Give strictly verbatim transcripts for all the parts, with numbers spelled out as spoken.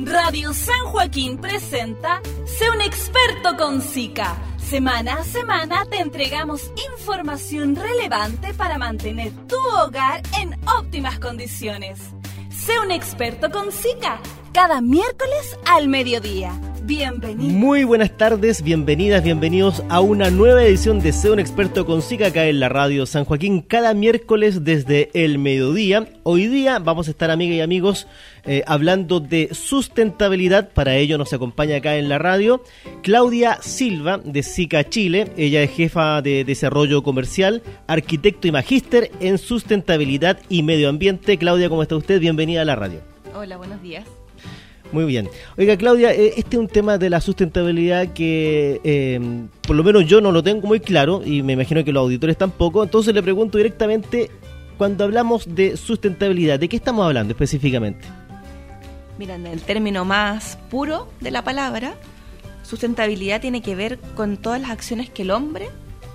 Radio San Joaquín presenta Sé un experto con Zika. Semana a semana te entregamos información relevante para mantener tu hogar en óptimas condiciones. Sé un experto con Zika, cada miércoles al mediodía. Bienvenido. Muy buenas tardes, bienvenidas, bienvenidos a una nueva edición de Sé un experto con Zika acá en la Radio San Joaquín, cada miércoles desde el mediodía. Hoy día vamos a estar, amigas y amigos, eh, hablando de sustentabilidad. Para ello nos acompaña acá en la radio Claudia Silva de Zika Chile. Ella es jefa de desarrollo comercial, arquitecto y magíster en sustentabilidad y medio ambiente. Claudia, ¿cómo está usted? Bienvenida a la radio. Hola, buenos días. Muy bien. Oiga, Claudia, eh, este es un tema de la sustentabilidad que eh, por lo menos yo no lo tengo muy claro y me imagino que los auditores tampoco. Entonces le pregunto directamente, cuando hablamos de sustentabilidad, ¿de qué estamos hablando específicamente? Mira, en el término más puro de la palabra, sustentabilidad tiene que ver con todas las acciones que el hombre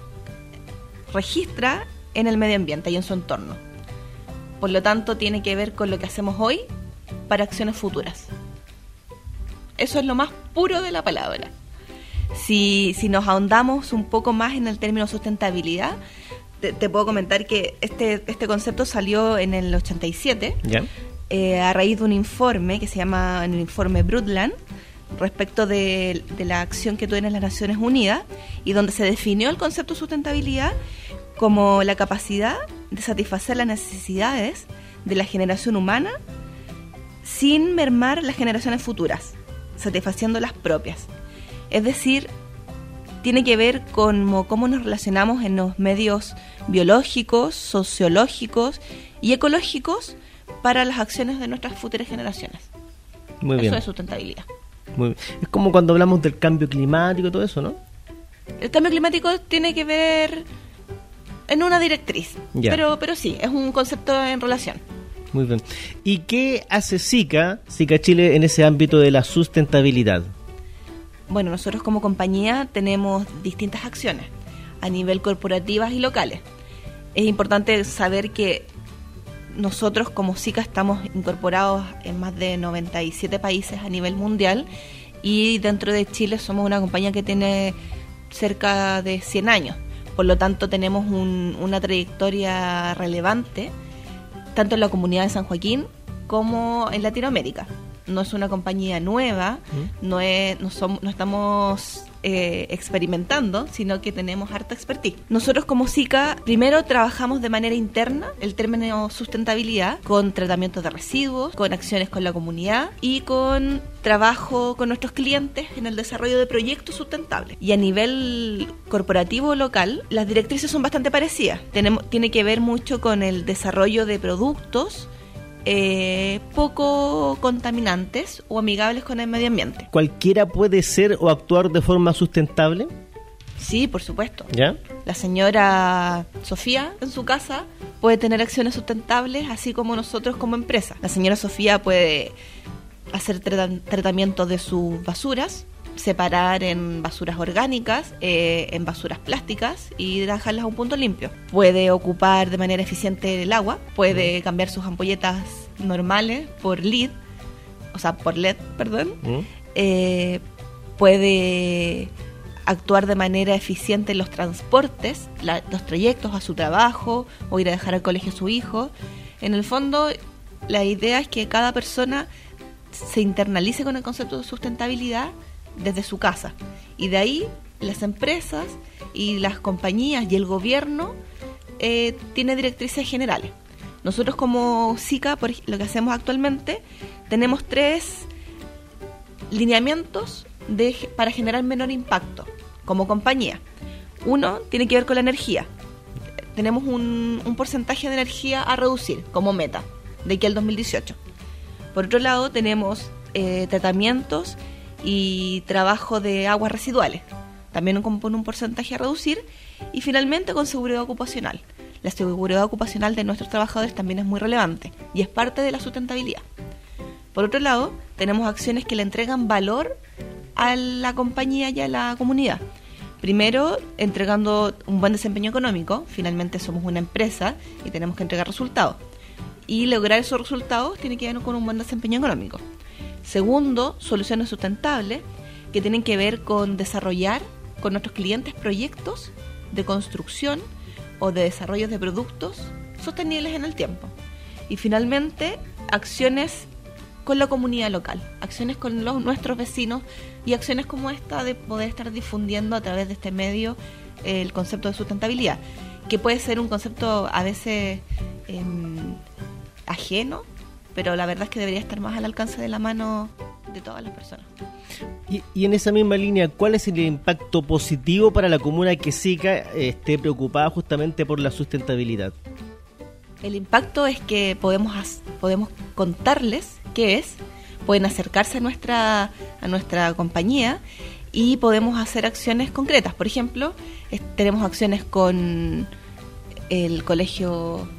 registra en el medio ambiente y en su entorno. Por lo tanto, tiene que ver con lo que hacemos hoy para acciones futuras. Eso es lo más puro de la palabra. Si, si nos ahondamos un poco más en el término sustentabilidad, te, te puedo comentar que este, este concepto salió en el ochenta y siete, ¿Ya? eh, a raíz de un informe que se llama el informe Brundtland, respecto de, de la acción que tuvieron las Naciones Unidas, y donde se definió el concepto de sustentabilidad como la capacidad de satisfacer las necesidades de la generación humana sin mermar las generaciones futuras, satisfaciendo las propias. Es decir, tiene que ver con cómo nos relacionamos en los medios biológicos, sociológicos y ecológicos para las acciones de nuestras futuras generaciones. Muy bien. Eso es sustentabilidad. Muy bien. Es como cuando hablamos del cambio climático y todo eso, ¿no? El cambio climático tiene que ver en una directriz, Ya. pero, pero sí, es un concepto en relación. Muy bien. ¿Y qué hace Zika, Zika Chile, en ese ámbito de la sustentabilidad? Bueno, nosotros como compañía tenemos distintas acciones a nivel corporativas y locales. Es importante saber que nosotros como Zika estamos incorporados en más de noventa y siete países a nivel mundial, y dentro de Chile somos una compañía que tiene cerca de cien años. Por lo tanto, tenemos un, una trayectoria relevante tanto en la comunidad de San Joaquín como en Latinoamérica. No es una compañía nueva, ¿Mm? no, es, no, somos, no estamos eh, experimentando, sino que tenemos harta expertise. Nosotros como Zika, primero trabajamos de manera interna el término sustentabilidad, con tratamientos de residuos, con acciones con la comunidad y con trabajo con nuestros clientes en el desarrollo de proyectos sustentables. Y a nivel corporativo local, las directrices son bastante parecidas. Tenemos, tiene que ver mucho con el desarrollo de productos Eh, poco contaminantes o amigables con el medio ambiente. ¿Cualquiera puede ser o actuar de forma sustentable? Sí, por supuesto. ¿Ya? La señora Sofía en su casa puede tener acciones sustentables, así como nosotros como empresa. La señora Sofía puede hacer tra- tratamiento de sus basuras, separar en basuras orgánicas, eh, en basuras plásticas y dejarlas a un punto limpio. Puede ocupar de manera eficiente el agua, puede cambiar sus ampolletas normales por L E D, o sea, por L E D, perdón. ¿Mm? Eh, puede actuar de manera eficiente en los transportes, la, los trayectos a su trabajo o ir a dejar al colegio a su hijo. En el fondo, la idea es que cada persona se internalice con el concepto de sustentabilidad desde su casa, y de ahí las empresas y las compañías y el gobierno eh, tiene directrices generales. Nosotros como Zika, por lo que hacemos actualmente, tenemos tres lineamientos de, para generar menor impacto como compañía. Uno tiene que ver con la energía. Tenemos un, un porcentaje de energía a reducir como meta de aquí al dos mil dieciocho. Por otro lado, tenemos eh, tratamientos y trabajo de aguas residuales, también con un porcentaje a reducir. Y finalmente, con seguridad ocupacional. La seguridad ocupacional de nuestros trabajadores también es muy relevante y es parte de la sustentabilidad. Por otro lado, tenemos acciones que le entregan valor a la compañía y a la comunidad. Primero, entregando un buen desempeño económico. Finalmente somos una empresa y tenemos que entregar resultados, y lograr esos resultados tiene que ver con un buen desempeño económico. Segundo, soluciones sustentables que tienen que ver con desarrollar con nuestros clientes proyectos de construcción o de desarrollo de productos sostenibles en el tiempo. Y finalmente, acciones con la comunidad local, acciones con los, nuestros vecinos y acciones como esta de poder estar difundiendo a través de este medio eh, el concepto de sustentabilidad, que puede ser un concepto a veces eh, ajeno, pero la verdad es que debería estar más al alcance de la mano de todas las personas. Y, y en esa misma línea, ¿cuál es el impacto positivo para la comuna que SICA esté preocupada justamente por la sustentabilidad? El impacto es que podemos podemos contarles qué es, pueden acercarse a nuestra a nuestra compañía y podemos hacer acciones concretas. Por ejemplo, es, tenemos acciones con el colegio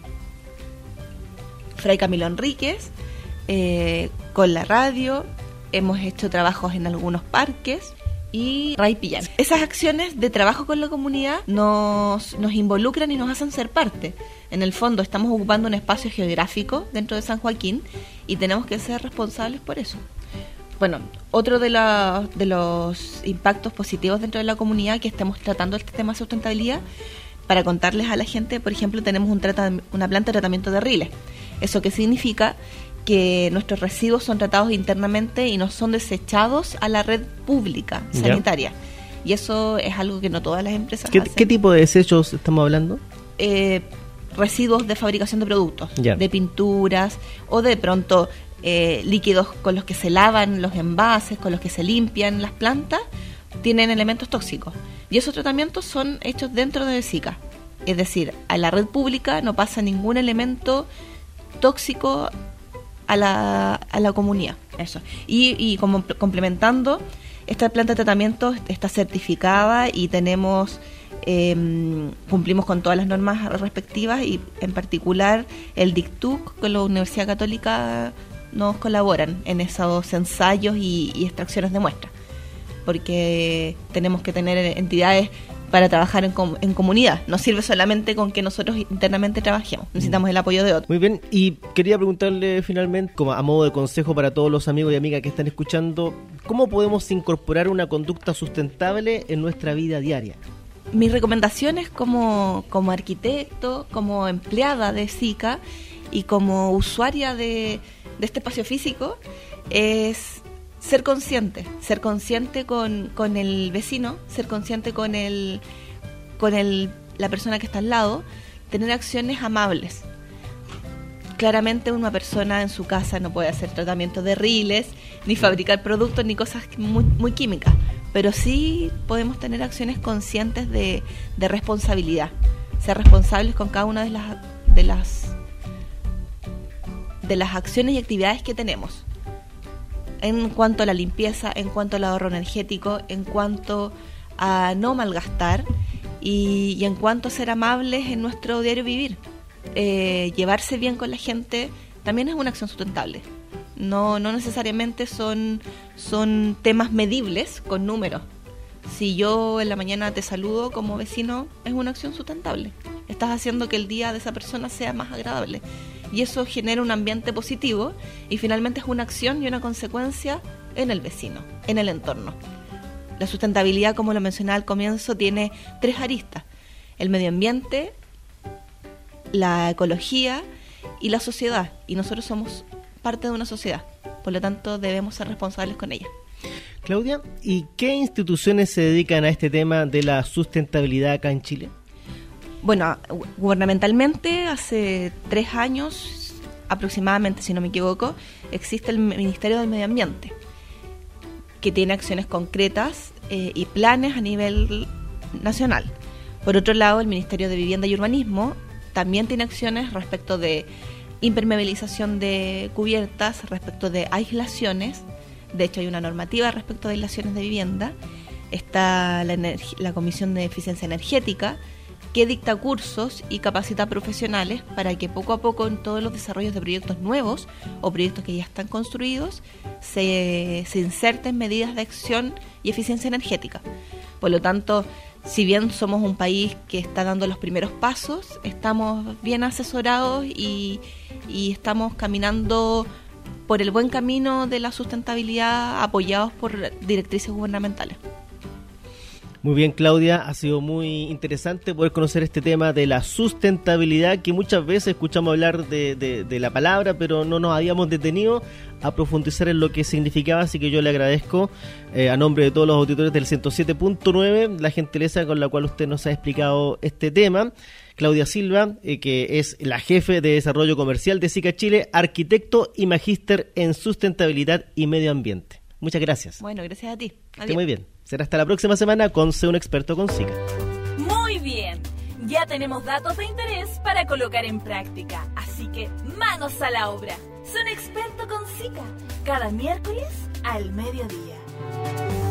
Fray Camilo Enríquez, eh, con la radio, hemos hecho trabajos en algunos parques y Ray Pillán. Esas acciones de trabajo con la comunidad nos, nos involucran y nos hacen ser parte. En el fondo estamos ocupando un espacio geográfico dentro de San Joaquín y tenemos que ser responsables por eso. Bueno, otro de, la, de los impactos positivos dentro de la comunidad que estamos tratando este tema de sustentabilidad, para contarles a la gente, por ejemplo, tenemos un trata, una planta de tratamiento de riles. ¿Eso qué significa? Que nuestros residuos son tratados internamente y no son desechados a la red pública sanitaria. ¿Ya? Y eso es algo que no todas las empresas ¿Qué, hacen. ¿Qué tipo de desechos estamos hablando? Eh, residuos de fabricación de productos, Ya. de pinturas o de pronto eh, líquidos con los que se lavan los envases, con los que se limpian las plantas, tienen elementos tóxicos. Y esos tratamientos son hechos dentro de SICA. Es decir, a la red pública no pasa ningún elemento tóxico a la, a la comunidad. Eso. Y, y como complementando, esta planta de tratamiento está certificada y tenemos eh, cumplimos con todas las normas respectivas y en particular el D I C T U C con la Universidad Católica nos colaboran en esos ensayos y, y extracciones de muestras, porque tenemos que tener entidades para trabajar en, com- en comunidad. No sirve solamente con que nosotros internamente trabajemos, necesitamos el apoyo de otros. Muy bien, y quería preguntarle finalmente, como a modo de consejo para todos los amigos y amigas que están escuchando, ¿cómo podemos incorporar una conducta sustentable en nuestra vida diaria? Mis recomendaciones como, como arquitecto, como empleada de SICA y como usuaria de, de este espacio físico es ser consciente, ser consciente con, con el vecino, ser consciente con el con el la persona que está al lado, tener acciones amables. Claramente una persona en su casa no puede hacer tratamiento de riles, ni fabricar productos, ni cosas muy, muy químicas, pero sí podemos tener acciones conscientes de, de responsabilidad, ser responsables con cada una de las de las de las acciones y actividades que tenemos. En cuanto a la limpieza, en cuanto al ahorro energético, en cuanto a no malgastar y, y en cuanto a ser amables en nuestro diario vivir. Eh, llevarse bien con la gente también es una acción sustentable. No, no necesariamente son, son temas medibles con números. Si yo en la mañana te saludo como vecino, es una acción sustentable. Estás haciendo que el día de esa persona sea más agradable. Y eso genera un ambiente positivo y finalmente es una acción y una consecuencia en el vecino, en el entorno. La sustentabilidad, como lo mencionaba al comienzo, tiene tres aristas: el medio ambiente, la ecología y la sociedad. Y nosotros somos parte de una sociedad, por lo tanto debemos ser responsables con ella. Claudia, ¿y qué instituciones se dedican a este tema de la sustentabilidad acá en Chile? Bueno, gubernamentalmente hace tres años aproximadamente, si no me equivoco, existe el Ministerio del Medio Ambiente, que tiene acciones concretas eh, y planes a nivel nacional. Por otro lado, el Ministerio de Vivienda y Urbanismo también tiene acciones respecto de impermeabilización de cubiertas, respecto de aislaciones. De hecho, hay una normativa respecto de aislaciones de vivienda. Está la, energ- la Comisión de Eficiencia Energética, que dicta cursos y capacita profesionales para que poco a poco en todos los desarrollos de proyectos nuevos o proyectos que ya están construidos se, se inserten medidas de acción y eficiencia energética. Por lo tanto, si bien somos un país que está dando los primeros pasos, estamos bien asesorados y, y estamos caminando por el buen camino de la sustentabilidad apoyados por directrices gubernamentales. Muy bien, Claudia, ha sido muy interesante poder conocer este tema de la sustentabilidad, que muchas veces escuchamos hablar de, de, de la palabra, pero no nos habíamos detenido a profundizar en lo que significaba, así que yo le agradezco eh, a nombre de todos los auditores del ciento siete punto nueve la gentileza con la cual usted nos ha explicado este tema. Claudia Silva, eh, que es la jefe de desarrollo comercial de SICA Chile, arquitecto y magíster en sustentabilidad y medio ambiente. Muchas gracias. Bueno, gracias a ti. Adiós. Esté muy bien. Será hasta la próxima semana con Sé un experto con SICA. Muy bien. Ya tenemos datos de interés para colocar en práctica. Así que manos a la obra. Sé un experto con SICA. Cada miércoles al mediodía.